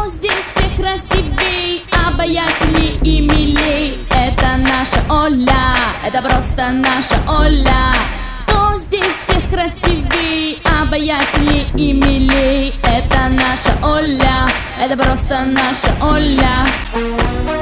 здесь всех красивей, обаятельней и милей? Это наша Оля, это просто наша Оля. Кто здесь всех красивей, обаятельней и милей? Это наша Оля, это просто наша Оля.